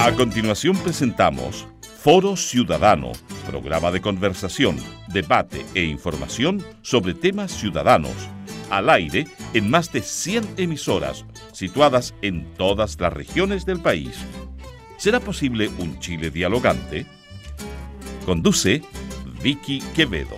A continuación presentamos Foro Ciudadano, programa de conversación, debate e información sobre temas ciudadanos, al aire en más de 100 emisoras, situadas en todas las regiones del país. ¿Será posible un Chile dialogante? Conduce Vicky Quevedo.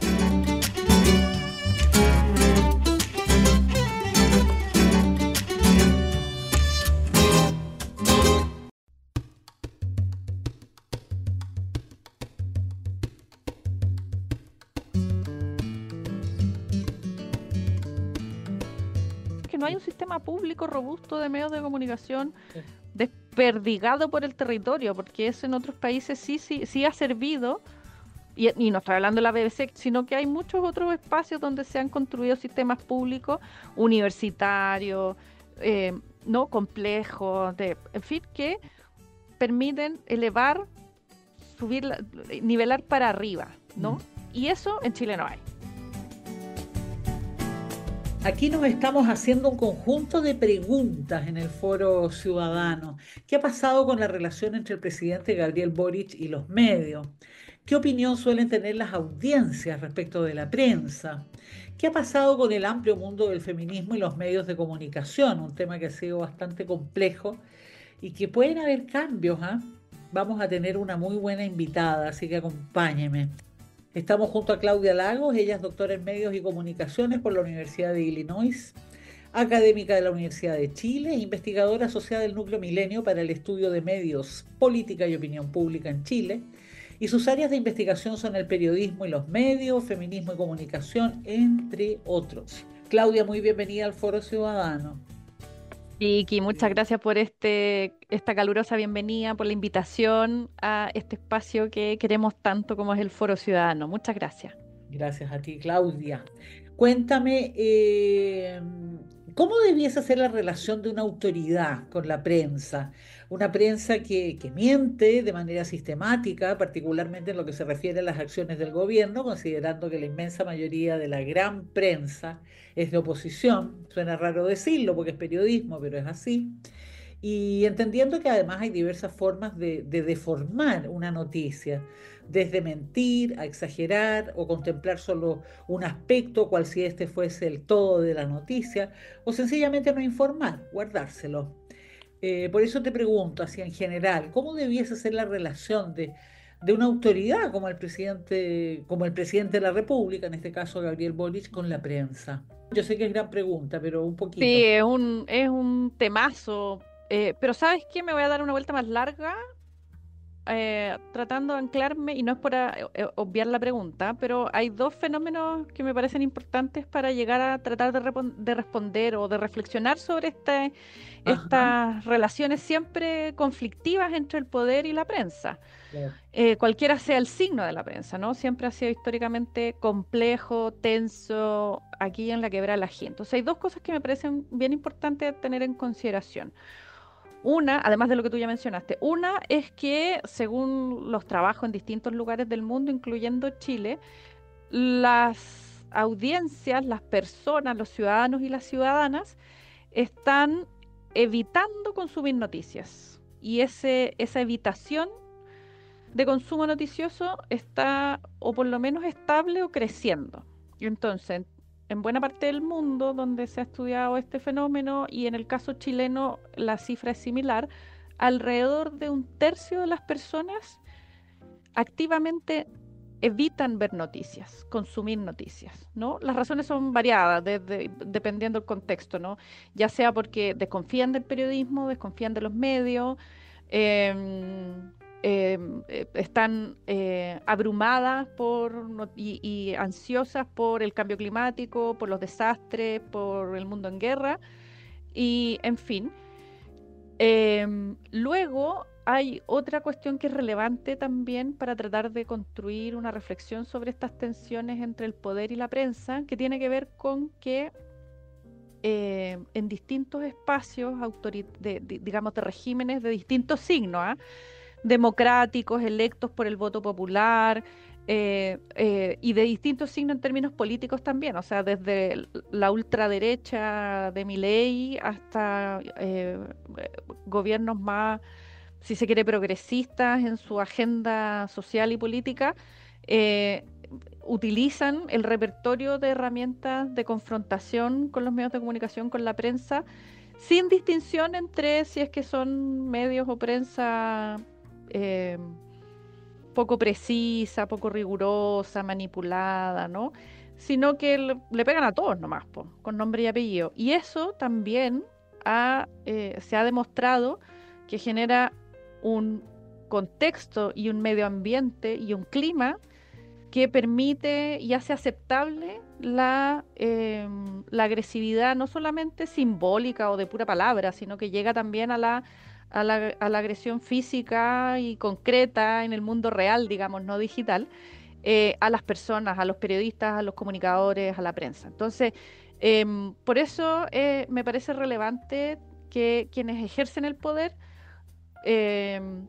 No hay un sistema público robusto de medios de comunicación desperdigado por el territorio, porque eso en otros países sí ha servido, y no estoy hablando de la BBC, sino que hay muchos otros espacios donde se han construido sistemas públicos universitarios, no complejos, en fin, que permiten elevar, subir, nivelar para arriba, ¿no? Y eso en Chile no hay. Aquí nos estamos haciendo un conjunto de preguntas en el Foro Ciudadano. ¿Qué ha pasado con la relación entre el presidente Gabriel Boric y los medios? ¿Qué opinión suelen tener las audiencias respecto de la prensa? ¿Qué ha pasado con el amplio mundo del feminismo y los medios de comunicación? Un tema que ha sido bastante complejo y que pueden haber cambios, ¿eh? Vamos a tener una muy buena invitada, así que acompáñeme. Estamos junto a Claudia Lagos, ella es doctora en Medios y Comunicaciones por la Universidad de Illinois, académica de la Universidad de Chile, investigadora asociada del Núcleo Milenio para el Estudio de Medios, Política y Opinión Pública en Chile, y sus áreas de investigación son el periodismo y los medios, feminismo y comunicación, entre otros. Claudia, muy bienvenida al Foro Ciudadano. Vicky, muchas gracias por esta calurosa bienvenida, por la invitación a este espacio que queremos tanto como es el Foro Ciudadano. Muchas gracias. Gracias a ti, Claudia. Cuéntame, ¿cómo debiese ser la relación de una autoridad con la prensa? Una prensa que miente de manera sistemática, particularmente en lo que se refiere a las acciones del gobierno, considerando que la inmensa mayoría de la gran prensa es de oposición. Suena raro decirlo porque es periodismo, pero es así. Y entendiendo que además hay diversas formas de deformar una noticia, desde mentir a exagerar o contemplar solo un aspecto, cual si este fuese el todo de la noticia, o sencillamente no informar, guardárselo. Por eso te pregunto, así en general, ¿cómo debiese ser la relación de una autoridad como el presidente de la República, en este caso Gabriel Boric, con la prensa? Yo sé que es gran pregunta, pero un poquito. Sí, es un temazo, pero ¿sabes qué? Me voy a dar una vuelta más larga, tratando de anclarme, y no es por obviar la pregunta, pero hay dos fenómenos que me parecen importantes para llegar a tratar de responder o de reflexionar sobre estas relaciones siempre conflictivas entre el poder y la prensa. Claro. Cualquiera sea el signo de la prensa, ¿no? Siempre ha sido históricamente complejo, tenso, aquí en la quebrada de la gente. Entonces hay dos cosas que me parecen bien importantes tener en consideración. Una, además de lo que tú ya mencionaste, una es que según los trabajos en distintos lugares del mundo, incluyendo Chile, las audiencias, las personas, los ciudadanos y las ciudadanas están evitando consumir noticias. Y esa evitación de consumo noticioso está, o por lo menos estable o creciendo. Entonces, en buena parte del mundo donde se ha estudiado este fenómeno, y en el caso chileno la cifra es similar, alrededor de un tercio de las personas activamente evitan ver noticias, consumir noticias, ¿no? Las razones son variadas dependiendo del contexto, ¿no? Ya sea porque desconfían del periodismo, desconfían de los medios, están abrumadas y ansiosas por el cambio climático, por los desastres, por el mundo en guerra, y en fin. Luego hay otra cuestión que es relevante también para tratar de construir una reflexión sobre estas tensiones entre el poder y la prensa, que tiene que ver con que en distintos espacios digamos de regímenes de distintos signos, democráticos, electos por el voto popular, y de distintos signos en términos políticos también, o sea, desde la ultraderecha de Milei hasta gobiernos más si se quiere, progresistas en su agenda social y política, eh, utilizan el repertorio de herramientas de confrontación con los medios de comunicación, con la prensa, sin distinción entre si es que son medios o prensa eh, poco precisa, poco rigurosa, manipulada, ¿no? Sino que le pegan a todos nomás, po, con nombre y apellido. Y eso también se ha demostrado que genera un contexto y un medio ambiente y un clima que permite y hace aceptable la agresividad, no solamente simbólica o de pura palabra, sino que llega también a la agresión física y concreta en el mundo real, digamos, no digital, a las personas, a los periodistas, a los comunicadores, a la prensa. Entonces, por eso me parece relevante que quienes ejercen el poder em,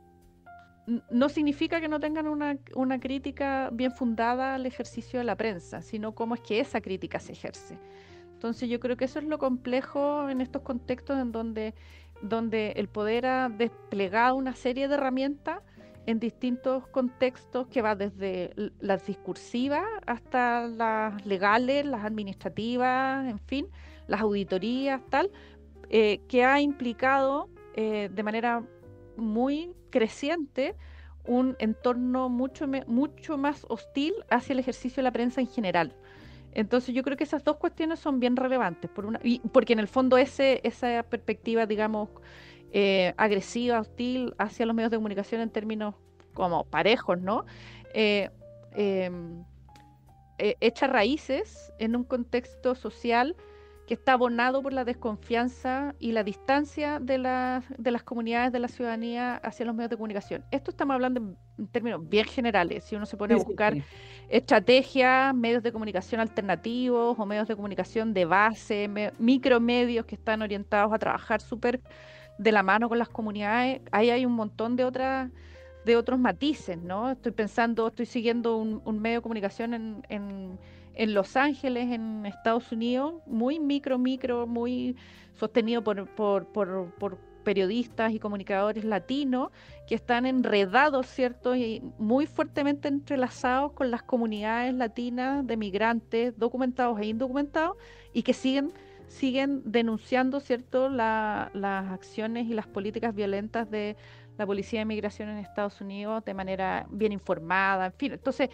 no significa que no tengan una crítica bien fundada al ejercicio de la prensa, sino cómo es que esa crítica se ejerce. Entonces yo creo que eso es lo complejo en estos contextos en donde el poder ha desplegado una serie de herramientas en distintos contextos que va desde las discursivas hasta las legales, las administrativas, en fin, las auditorías, tal, que ha implicado de manera muy creciente un entorno mucho más hostil hacia el ejercicio de la prensa en general. Entonces yo creo que esas dos cuestiones son bien relevantes, y porque en el fondo esa perspectiva, digamos, agresiva, hostil hacia los medios de comunicación en términos como parejos, ¿no? Eh, em, Echa raíces en un contexto social que está abonado por la desconfianza y la distancia de las comunidades, de la ciudadanía hacia los medios de comunicación. Esto estamos hablando en términos bien generales. Si uno se pone a Sí, sí, buscar sí. estrategias, medios de comunicación alternativos o medios de comunicación de base, micromedios que están orientados a trabajar súper de la mano con las comunidades, ahí hay un montón de otros matices, ¿no? Estoy siguiendo un medio de comunicación en Los Ángeles, en Estados Unidos, muy micro, muy sostenido por periodistas y comunicadores latinos que están enredados, ¿cierto? Y muy fuertemente entrelazados con las comunidades latinas de migrantes documentados e indocumentados y que siguen denunciando, ¿cierto?, las acciones y las políticas violentas de la Policía de Migración en Estados Unidos de manera bien informada, en fin. Entonces,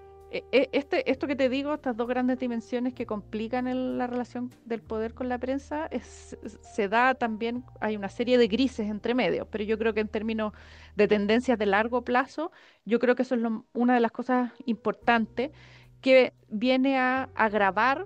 esto que te digo, estas dos grandes dimensiones que complican la relación del poder con la prensa, se da también, hay una serie de grises entre medios, pero yo creo que en términos de tendencias de largo plazo, yo creo que eso es una de las cosas importantes que viene a agravar,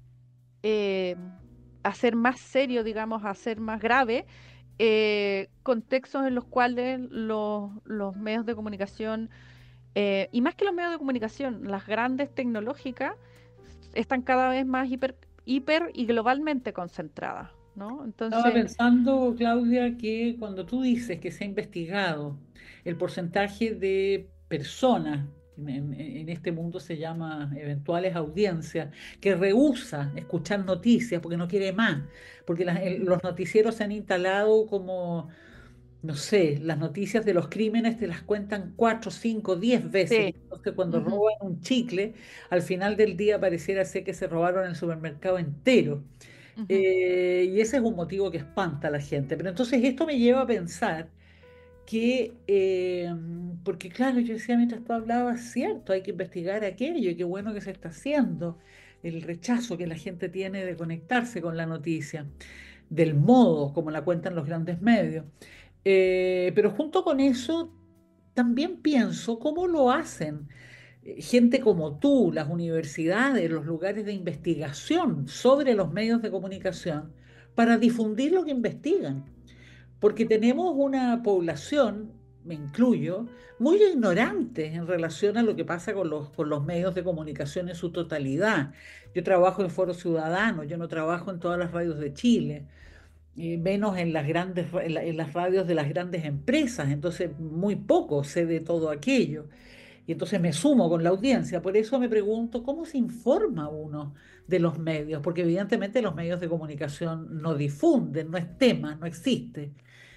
eh, a ser más serio, digamos, a ser más grave, contextos en los cuales los medios de comunicación, y más que los medios de comunicación, las grandes tecnológicas están cada vez más hiper y globalmente concentradas, ¿no? Estaba Entonces, pensando, Claudia, que cuando tú dices que se ha investigado el porcentaje de personas, en este mundo se llama eventuales audiencias, que rehúsa escuchar noticias porque no quiere más, porque los noticieros se han instalado como, no sé, las noticias de los crímenes te las cuentan 4, 5, 10 veces. sí, Entonces, cuando ujú, roban un chicle, al final del día pareciera ser que se robaron el supermercado entero. ujú, Y ese es un motivo que espanta a la gente. Pero entonces esto me lleva a pensar que, porque claro, yo decía mientras tú hablabas, cierto, hay que investigar aquello y qué bueno que se está haciendo, el rechazo que la gente tiene de conectarse con la noticia, del modo como la cuentan los grandes medios. Pero junto con eso, también pienso cómo lo hacen gente como tú, las universidades, los lugares de investigación sobre los medios de comunicación, para difundir lo que investigan. Porque tenemos una población, me incluyo, muy ignorante en relación a lo que pasa con los medios de comunicación en su totalidad. Yo trabajo en Foro Ciudadano, yo no trabajo en todas las radios de Chile, menos en las radios de las grandes empresas, entonces muy poco sé de todo aquello. Y entonces me sumo con la audiencia. Por eso me pregunto, ¿cómo se informa uno de los medios? Porque evidentemente los medios de comunicación no difunden, no es tema, no existe.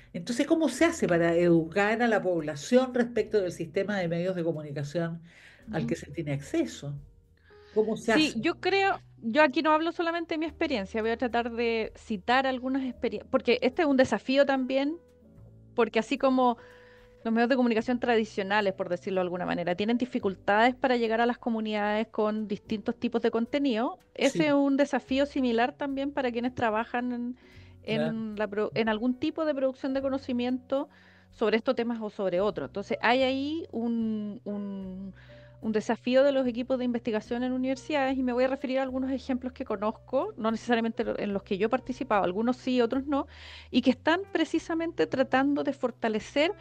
Entonces, ¿cómo se hace para educar a la población respecto del sistema de medios de comunicación al que Ujú. se tiene acceso? ¿Cómo se Sí, hace? yo creo, yo aquí no hablo solamente de mi experiencia, voy a tratar de citar algunas experiencias, porque este es un desafío también, porque así como los medios de comunicación tradicionales, por decirlo de alguna manera, tienen dificultades para llegar a las comunidades con distintos tipos de contenido. Ese es Sí, un desafío similar también para quienes trabajan claro. en algún tipo de producción de conocimiento sobre estos temas o sobre otros. Entonces, hay ahí un desafío de los equipos de investigación en universidades y me voy a referir a algunos ejemplos que conozco, no necesariamente en los que yo he participado, algunos sí, otros no, y que están precisamente tratando de fortalecer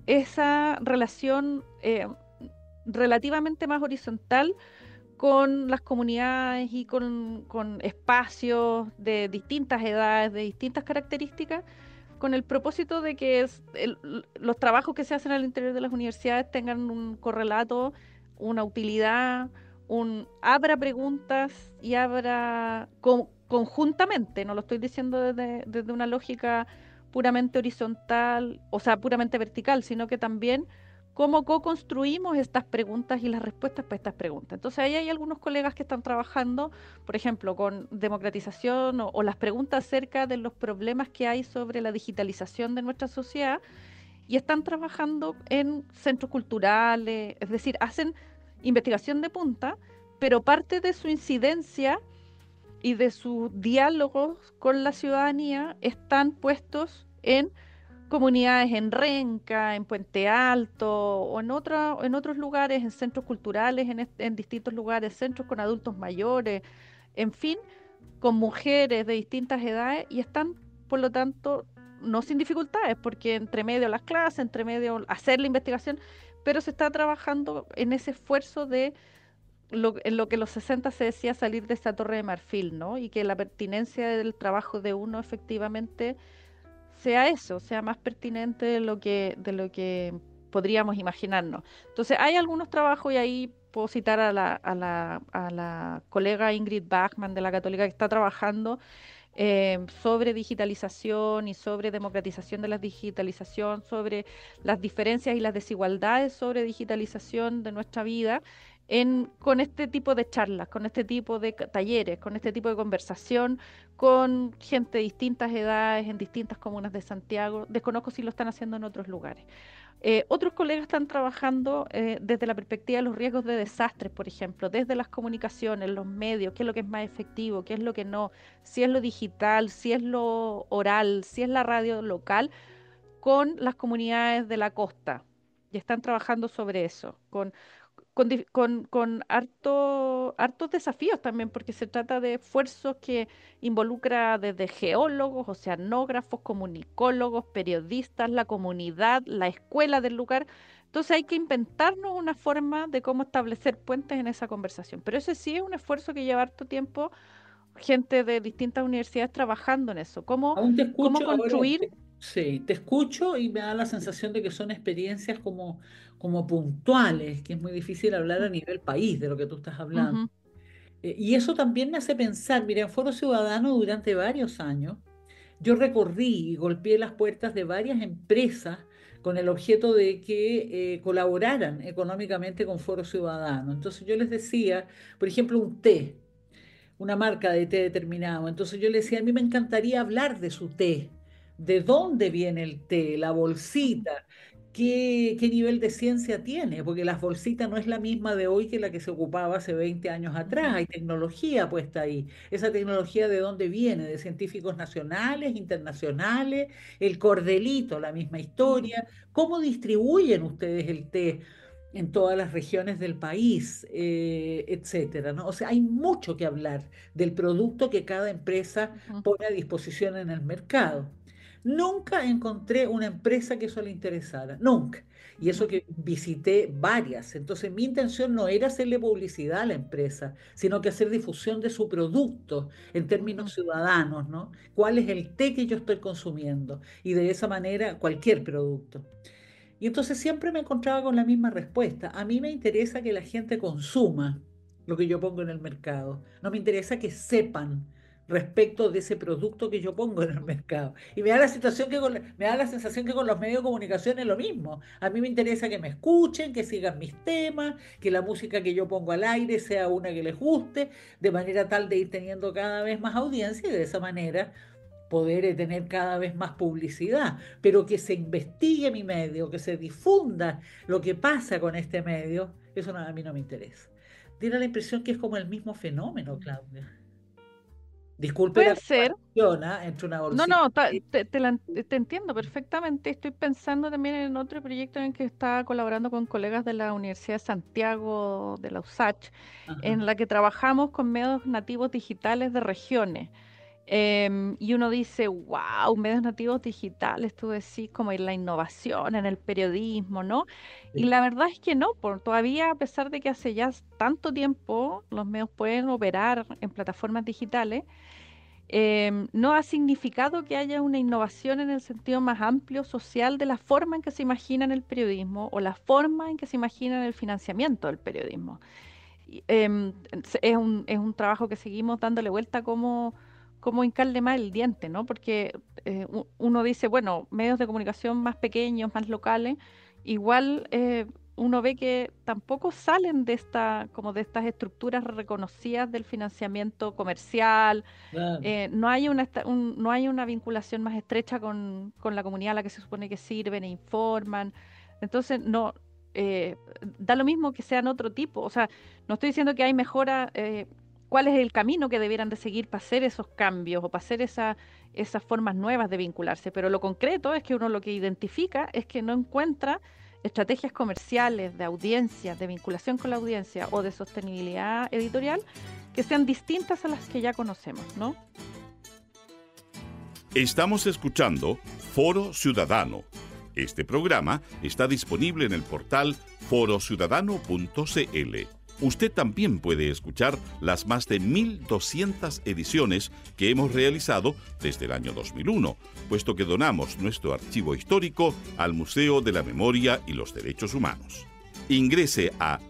esa relación relativamente más horizontal con las comunidades y con espacios de distintas edades, de distintas características, con el propósito de que los trabajos que se hacen al interior de las universidades tengan un correlato, una utilidad, abra preguntas y abra conjuntamente, no lo estoy diciendo desde una lógica puramente horizontal, o sea, puramente vertical, sino que también cómo co-construimos estas preguntas y las respuestas para estas preguntas. Entonces ahí hay algunos colegas que están trabajando, por ejemplo, con democratización o las preguntas acerca de los problemas que hay sobre la digitalización de nuestra sociedad y están trabajando en centros culturales, es decir, hacen investigación de punta, pero parte de su incidencia y de sus diálogos con la ciudadanía están puestos en comunidades en Renca, en Puente Alto o en otros lugares, en centros culturales, en distintos lugares, centros con adultos mayores, en fin, con mujeres de distintas edades y están, por lo tanto, no sin dificultades, porque entre medio las clases, entre medio hacer la investigación, pero se está trabajando en ese esfuerzo de en lo que en los 60 se decía salir de esa torre de marfil, ¿no? Y que la pertinencia del trabajo de uno efectivamente sea eso, sea más pertinente de lo que podríamos imaginarnos. Entonces, hay algunos trabajos y ahí puedo citar a la colega Ingrid Bachmann de la Católica que está trabajando sobre digitalización y sobre democratización de la digitalización, sobre las diferencias y las desigualdades sobre digitalización de nuestra vida. Con este tipo de charlas, con este tipo de talleres, con este tipo de conversación, con gente de distintas edades, en distintas comunas de Santiago. Desconozco si lo están haciendo en otros lugares. Otros colegas están trabajando desde la perspectiva de los riesgos de desastres, por ejemplo, desde las comunicaciones, los medios, qué es lo que es más efectivo, qué es lo que no, si es lo digital, si es lo oral, si es la radio local, con las comunidades de la costa. Y están trabajando sobre eso, con hartos desafíos también, porque se trata de esfuerzos que involucra desde geólogos, oceanógrafos, comunicólogos, periodistas, la comunidad, la escuela del lugar. Entonces hay que inventarnos una forma de cómo establecer puentes en esa conversación. Pero ese sí es un esfuerzo que lleva harto tiempo, gente de distintas universidades trabajando en eso. Aún te Cómo escucho ahora, construir. sí, te escucho y me da la sensación de que son experiencias como puntuales, que es muy difícil hablar a nivel país de lo que tú estás hablando. Ujú, Y eso también me hace pensar, mira, en Foro Ciudadano durante varios años, yo recorrí y golpeé las puertas de varias empresas con el objeto de que colaboraran económicamente con Foro Ciudadano. Entonces yo les decía, por ejemplo, un té, una marca de té determinado. Entonces yo le decía, a mí me encantaría hablar de su té, de dónde viene el té, la ujú, bolsita, qué nivel de ciencia tiene, porque la bolsita no es la misma de hoy que la que se ocupaba hace 20 años atrás, ujú, hay tecnología puesta ahí. Esa tecnología de dónde viene, de científicos nacionales, internacionales, el cordelito, la misma ujú, historia. ¿Cómo distribuyen ustedes el té en todas las regiones del país, etcétera, ¿no? O sea, hay mucho que hablar del producto que cada empresa ujú, pone a disposición en el mercado. Nunca encontré una empresa que eso le interesara, nunca. Y eso ujú, que visité varias. Entonces mi intención no era hacerle publicidad a la empresa, sino que hacer difusión de su producto en términos ujú. ciudadanos, ¿no? ¿Cuál es el té que yo estoy consumiendo? Y de esa manera cualquier producto. Y entonces siempre me encontraba con la misma respuesta. A mí me interesa que la gente consuma lo que yo pongo en el mercado. No me interesa que sepan respecto de ese producto que yo pongo en el mercado. Y me da la situación que me da la sensación que con los medios de comunicación es lo mismo. A mí me interesa que me escuchen, que sigan mis temas, que la música que yo pongo al aire sea una que les guste, de manera tal de ir teniendo cada vez más audiencia y de esa manera poder tener cada vez más publicidad, pero que se investigue mi medio, que se difunda lo que pasa con este medio, eso a mí no me interesa. Tiene la impresión que es como el mismo fenómeno, Claudia. Disculpe la Puede ser. comparación, ¿ah? Entre una No, bolsita. no, te entiendo perfectamente. Estoy pensando también en otro proyecto en el que estaba colaborando con colegas de la Universidad de Santiago, de la USACH, Ajá. en la que trabajamos con medios nativos digitales de regiones. Y uno dice, wow, medios nativos digitales, tú decís como en la innovación, en el periodismo, ¿no? Y Sí. la verdad es que no, todavía a pesar de que hace ya tanto tiempo los medios pueden operar en plataformas digitales, no ha significado que haya una innovación en el sentido más amplio social de la forma en que se imagina el periodismo o la forma en que se imagina el financiamiento del periodismo. Es un trabajo que seguimos dándole vuelta como hincarle más el diente, ¿no? Porque uno dice, bueno, medios de comunicación más pequeños, más locales, igual uno ve que tampoco salen como de estas estructuras reconocidas del financiamiento comercial. Claro. No hay una vinculación más estrecha con la comunidad a la que se supone que sirven e informan. Entonces, no, eh, da lo mismo que sean otro tipo. O sea, no estoy diciendo que hay mejora, cuál es el camino que debieran de seguir para hacer esos cambios o para hacer esas formas nuevas de vincularse, pero lo concreto es que uno lo que identifica es que no encuentra estrategias comerciales de audiencia, de vinculación con la audiencia o de sostenibilidad editorial que sean distintas a las que ya conocemos, ¿no? Estamos escuchando Foro Ciudadano. Este programa está disponible en el portal forociudadano.cl. Usted también puede escuchar las más de 1.200 ediciones que hemos realizado desde el año 2001, puesto que donamos nuestro archivo histórico al Museo de la Memoria y los Derechos Humanos. Ingrese a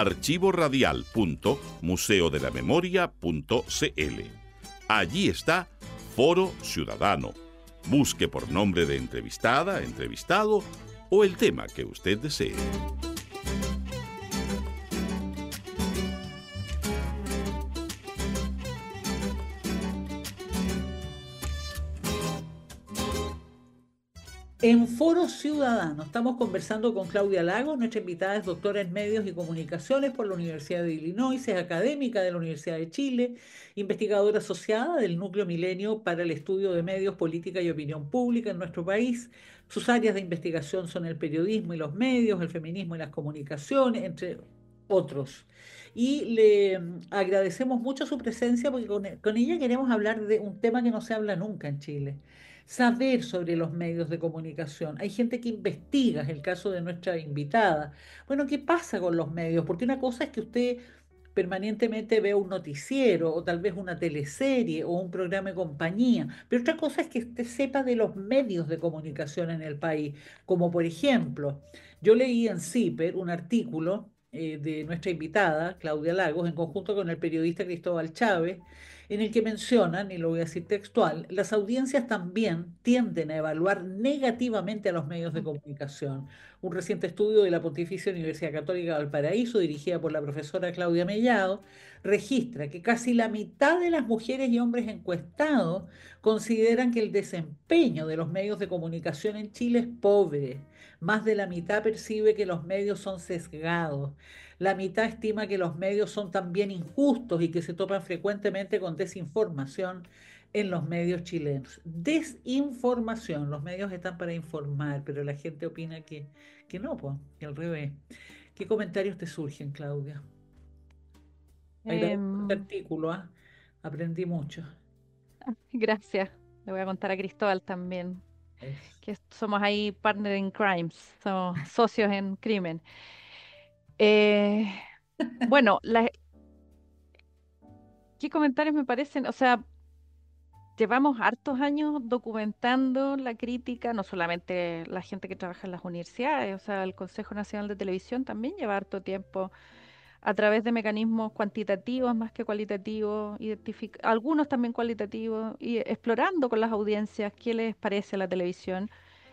archivoradial.museodelamemoria.cl. Allí está Foro Ciudadano. Busque por nombre de entrevistada, entrevistado o el tema que usted desee. En Foro Ciudadano estamos conversando con Claudia Lagos, nuestra invitada es doctora en Medios y Comunicaciones por la Universidad de Illinois, es académica de la Universidad de Chile, investigadora asociada del Núcleo Milenio para el Estudio de Medios, Política y Opinión Pública en nuestro país. Sus áreas de investigación son el periodismo y los medios, el feminismo y las comunicaciones, entre otros. Y le agradecemos mucho su presencia porque con ella queremos hablar de un tema que no se habla nunca en Chile, saber sobre los medios de comunicación. Hay gente que investiga, es el caso de nuestra invitada. Bueno, ¿qué pasa con los medios? Porque una cosa es que usted permanentemente vea un noticiero o tal vez una teleserie o un programa de compañía, pero otra cosa es que usted sepa de los medios de comunicación en el país, como por ejemplo, yo leí en CIPER un artículo de nuestra invitada, Claudia Lagos, en conjunto con el periodista Cristóbal Chávez, en el que mencionan, y lo voy a decir textual, las audiencias también tienden a evaluar negativamente a los medios de comunicación. Un reciente estudio de la Pontificia Universidad Católica de Valparaíso, dirigida por la profesora Claudia Mellado, registra que casi la mitad de las mujeres y hombres encuestados consideran que el desempeño de los medios de comunicación en Chile es pobre. Más de la mitad percibe que los medios son sesgados. La mitad estima que los medios son también injustos y que se topan frecuentemente con desinformación en los medios chilenos. Desinformación, los medios están para informar, pero la gente opina que no, pues, que al revés. ¿Qué comentarios te surgen, Claudia? Agradezco este Em, artículo, ¿ah? Aprendí mucho. Gracias. Le voy a contar a Cristóbal también, Es- que somos ahí partner in crimes, somos socios en crimen. Eh, bueno, ¿qué comentarios me parecen? O sea, llevamos hartos años documentando la crítica, no solamente la gente que trabaja en las universidades, o sea, el Consejo Nacional de Televisión también lleva harto tiempo a través de mecanismos cuantitativos más que cualitativos, algunos también cualitativos, y explorando con las audiencias qué les parece la televisión.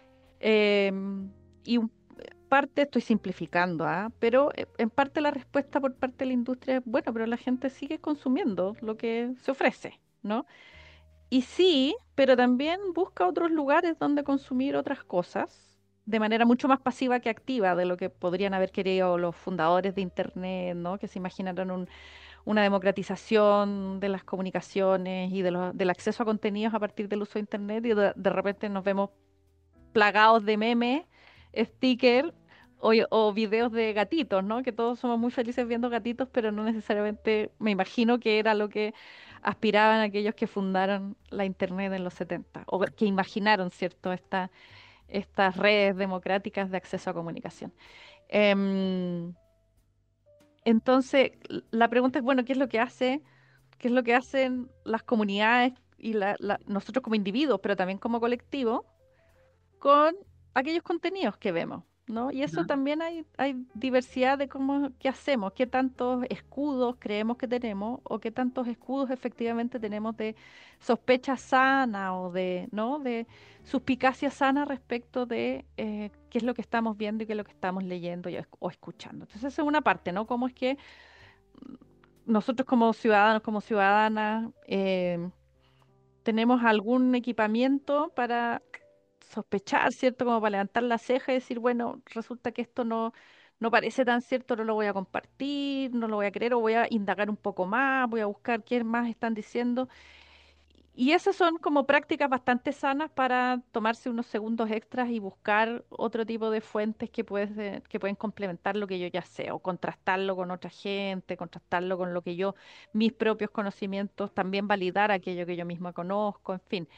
Em, y parte, estoy simplificando, ¿ah? Pero en parte la respuesta por parte de la industria es, bueno, pero la gente sigue consumiendo lo que se ofrece, ¿no? Y sí, pero también busca otros lugares donde consumir otras cosas de manera mucho más pasiva que activa de lo que podrían haber querido los fundadores de Internet, ¿no? Que se imaginaron una democratización de las comunicaciones y del acceso a contenidos a partir del uso de Internet y de repente nos vemos plagados de memes, stickers o videos de gatitos, ¿no? Que todos somos muy felices viendo gatitos, pero no necesariamente me imagino que era lo que aspiraban aquellos que fundaron la Internet en los 70 o que imaginaron, ¿cierto? Estas redes democráticas de acceso a comunicación. Em, entonces, la pregunta es, bueno, qué es lo que hacen las comunidades y nosotros como individuos, pero también como colectivo? Con aquellos contenidos que vemos, ¿no? Y eso ¿Ya? también hay diversidad de qué hacemos, qué tantos escudos creemos que tenemos o qué tantos escudos efectivamente tenemos de sospecha sana o de, ¿no? De suspicacia sana respecto de qué es lo que estamos viendo y qué es lo que estamos leyendo o escuchando. Entonces, esa es una parte, ¿no? Cómo es que nosotros como ciudadanos, como ciudadanas, tenemos algún equipamiento para sospechar, ¿cierto? Como para levantar la ceja y decir, bueno, resulta que esto no parece tan cierto, no lo voy a compartir, no lo voy a creer, o voy a indagar un poco más, voy a buscar qué más están diciendo. Y esas son como prácticas bastante sanas para tomarse unos segundos extras y buscar otro tipo de fuentes que pueden complementar lo que yo ya sé, o contrastarlo con otra gente, contrastarlo con lo que mis propios conocimientos, también validar aquello que yo misma conozco, en fin.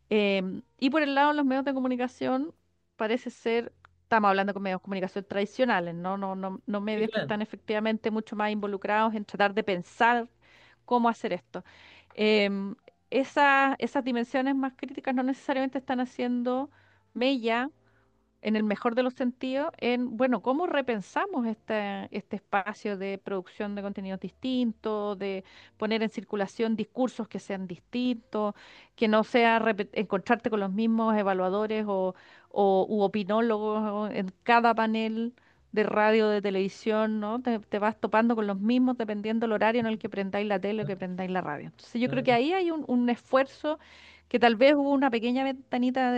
Y por el lado de los medios de comunicación, parece ser, estamos hablando con medios de comunicación tradicionales, ¿no? No Sí, medios que claro. están efectivamente mucho más involucrados en tratar de pensar cómo hacer esto. Em, esas dimensiones más críticas no necesariamente están haciendo mella en el mejor de los sentidos, en, bueno, cómo repensamos este espacio de producción de contenidos distintos, de poner en circulación discursos que sean distintos, que no sea encontrarte con los mismos evaluadores u opinólogos en cada panel de radio, de televisión, ¿no? Te vas topando con los mismos dependiendo del horario en el que prendáis la tele o que prendáis la radio. Entonces yo creo que Claro. ahí hay un esfuerzo que tal vez hubo una pequeña ventanita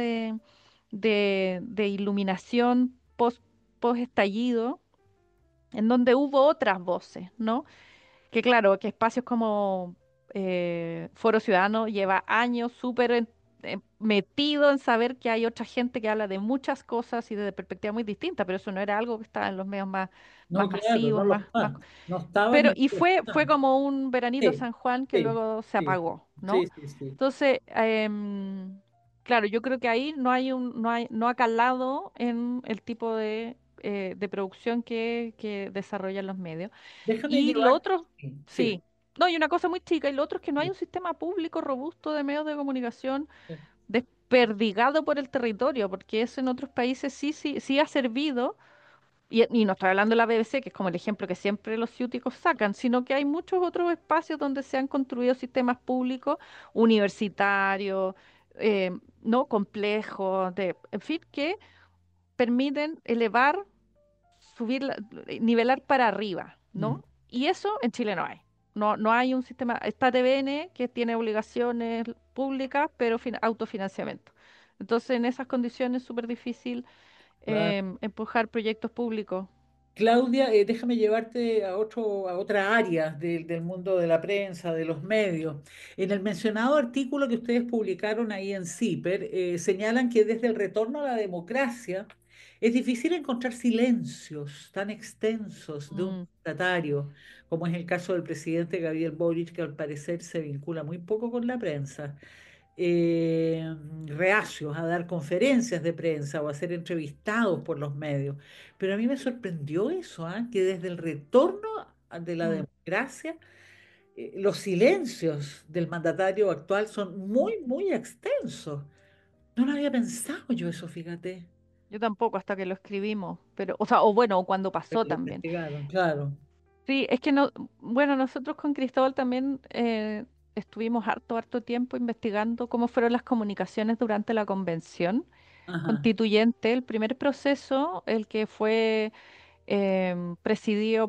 de iluminación post estallido, en donde hubo otras voces, ¿no? Que claro, que espacios como Foro Ciudadano lleva años súper metido en saber que hay otra gente que habla de muchas cosas y desde perspectivas muy distintas, pero eso no era algo que estaba en los medios más No, claro, masivos, no lo más. están. No estaban Pero, ni y lo fue están. como un veranito Sí, San Juan que sí, luego se sí, apagó, ¿no? sí, sí, sí. Entonces, claro, yo creo que ahí no ha calado en el tipo de producción que desarrollan los medios. Déjame Y lo llevar. otro, Sí, sí, sí, no, y una cosa muy chica, y lo otro es que no hay sí, un sistema público robusto de medios de comunicación sí. desperdigado por el territorio, porque eso en otros países sí ha servido y no estoy hablando de la BBC, que es como el ejemplo que siempre los ciúticos sacan, sino que hay muchos otros espacios donde se han construido sistemas públicos, universitarios, no complejos, en fin, que permiten elevar, subir, nivelar para arriba, Mm. ¿no? Y eso en Chile no hay. No hay un sistema, está TVN que tiene obligaciones públicas, pero autofinanciamiento. Entonces, en esas condiciones es súper difícil Claro. empujar proyectos públicos. Claudia, déjame llevarte a otra área del mundo de la prensa, de los medios. En el mencionado artículo que ustedes publicaron ahí en CIPER, señalan que desde el retorno a la democracia es difícil encontrar silencios tan extensos de un Mm, mandatario, como es el caso del presidente Gabriel Boric, que al parecer se vincula muy poco con la prensa, reacios a dar conferencias de prensa o a ser entrevistados por los medios. Pero a mí me sorprendió eso, ¿ah? Que desde el retorno de la mm, democracia, los silencios del mandatario actual son muy, muy extensos. No lo había pensado yo eso, fíjate. yo tampoco hasta que lo escribimos, pero, o sea, o bueno, o cuando pasó Lo también. investigaron, claro. Sí, es que no, bueno, nosotros con Cristóbal también estuvimos harto tiempo investigando cómo fueron las comunicaciones durante la convención Ajá, constituyente, el primer proceso, el que fue presidido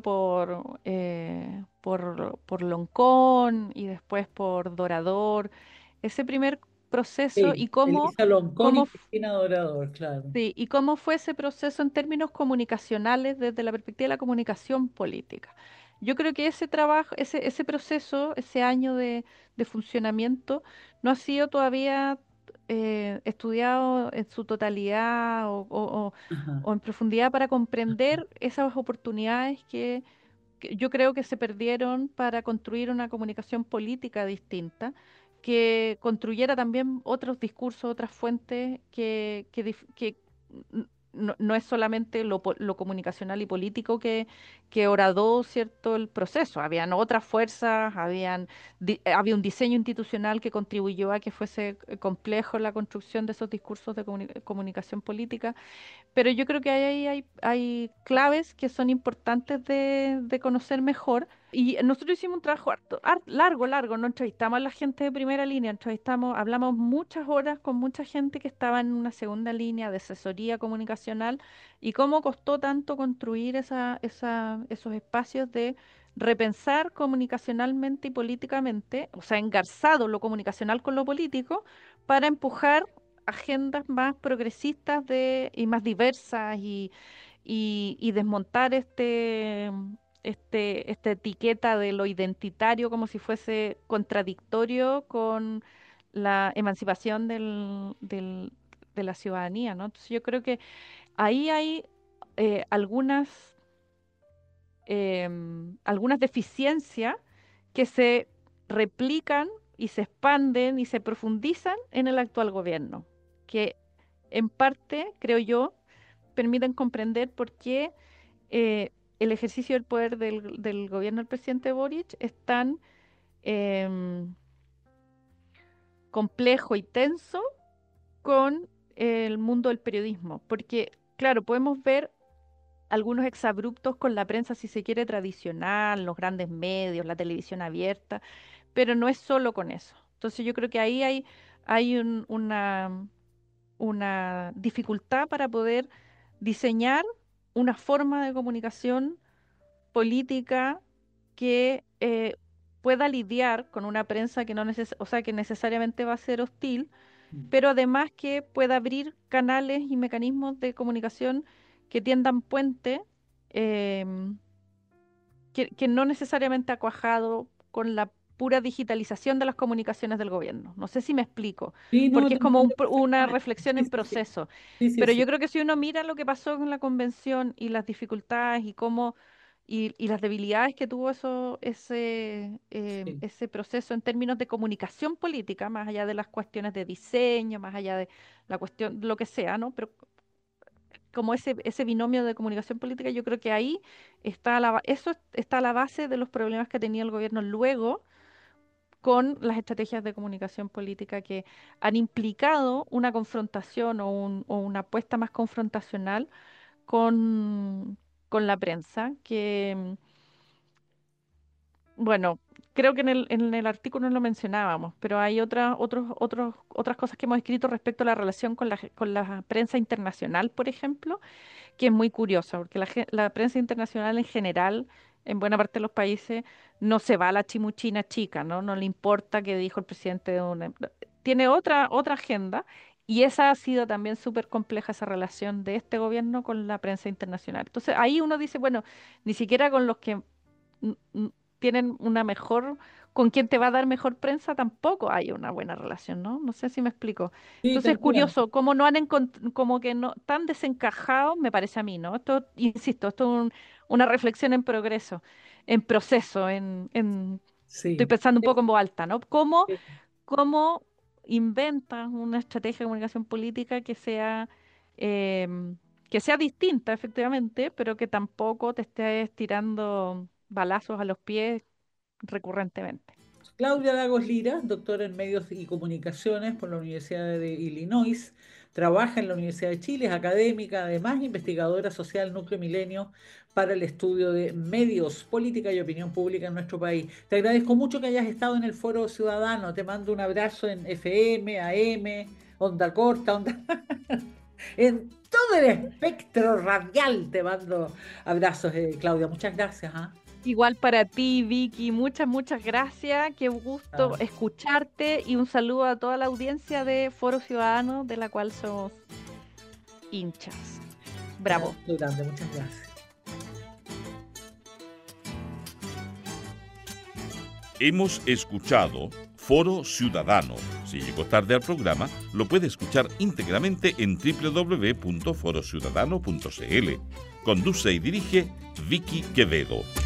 por Loncón y después por Dorador, ese primer proceso sí, Elisa Loncón y cómo Cristina Dorador, claro. sí, ¿y cómo fue ese proceso en términos comunicacionales desde la perspectiva de la comunicación política? Yo creo que ese trabajo, ese proceso, ese año de funcionamiento no ha sido todavía estudiado en su totalidad Ajá, o en profundidad para comprender esas oportunidades que yo creo que se perdieron para construir una comunicación política distinta, que construyera también otros discursos, otras fuentes, que no es solamente lo comunicacional y político que horadó, ¿cierto?, el proceso. Habían otras fuerzas, había un diseño institucional que contribuyó a que fuese complejo la construcción de esos discursos de comunicación política, pero yo creo que hay claves que son importantes de conocer mejor. Y nosotros hicimos un trabajo largo, no entrevistamos a la gente de primera línea, hablamos muchas horas con mucha gente que estaba en una segunda línea de asesoría comunicacional y cómo costó tanto construir esos espacios de repensar comunicacionalmente y políticamente, o sea, engarzado lo comunicacional con lo político, para empujar agendas más progresistas y más diversas y desmontar esta etiqueta de lo identitario como si fuese contradictorio con la emancipación de la ciudadanía, ¿no? Entonces yo creo que ahí hay algunas deficiencias que se replican y se expanden y se profundizan en el actual gobierno, que en parte, creo yo, permiten comprender por qué eh, el ejercicio del poder del gobierno del presidente Boric es tan em, complejo y tenso con el mundo del periodismo. Porque, claro, podemos ver algunos exabruptos con la prensa, si se quiere, tradicional, los grandes medios, la televisión abierta, pero no es solo con eso. Entonces yo creo que ahí hay una dificultad para poder diseñar una forma de comunicación política que pueda lidiar con una prensa que no o sea, que necesariamente va a ser hostil, pero además que pueda abrir canales y mecanismos de comunicación que tiendan puente, em, que no necesariamente ha cuajado con la pura digitalización de las comunicaciones del gobierno. No sé si me explico, sí, no, porque te es como entiendo una perfectamente. reflexión Sí, en sí, sí, proceso. sí, sí, Pero yo sí, creo que si uno mira lo que pasó con la convención y las dificultades y y las debilidades que tuvo sí. ese proceso en términos de comunicación política, más allá de las cuestiones de diseño, más allá de la cuestión, lo que sea, ¿no? Pero como ese binomio de comunicación política, yo creo que ahí está a la base de los problemas que tenía el gobierno luego con las estrategias de comunicación política que han implicado una confrontación o una apuesta más confrontacional con, con la prensa, bueno, creo que en el artículo no lo mencionábamos, pero hay otras cosas que hemos escrito respecto a la relación con la prensa internacional, por ejemplo, que es muy curiosa, porque la prensa internacional en general, en buena parte de los países, no se va a la chimuchina chica, ¿no? No le importa qué dijo el presidente de una. Tiene otra agenda, y esa ha sido también súper compleja, esa relación de este gobierno con la prensa internacional. Entonces ahí uno dice, bueno, ni siquiera con los que n- n- tienen una mejor, con quien te va a dar mejor prensa, tampoco hay una buena relación, ¿no? No sé si me explico. Sí, Entonces es tal cual. curioso, como no han como que no, tan desencajados, me parece a mí, ¿no? Esto, insisto, esto es una reflexión en progreso, en proceso, estoy Sí. pensando un poco en voz alta, ¿no? Sí. ¿Cómo inventas una estrategia de comunicación política em, que sea distinta, efectivamente, pero que tampoco te estés tirando balazos a los pies recurrentemente? Claudia Lagos Lira, doctora en Medios y Comunicaciones por la Universidad de Illinois, trabaja en la Universidad de Chile, es académica, además investigadora social Núcleo Milenio para el estudio de medios, política y opinión pública en nuestro país. Te agradezco mucho que hayas estado en el Foro Ciudadano. Te mando un abrazo en FM, AM, onda corta, onda... en todo el espectro radial te mando abrazos, Claudia. Muchas gracias. ¿Ah? Igual para ti, Vicky, muchas gracias. Qué gusto escucharte y un saludo a toda la audiencia de Foro Ciudadano, de la cual somos hinchas. Bravo. Muy grande, muchas gracias. Hemos escuchado Foro Ciudadano. Si llegó tarde al programa, lo puede escuchar íntegramente en www.forociudadano.cl. Conduce y dirige Vicky Quevedo.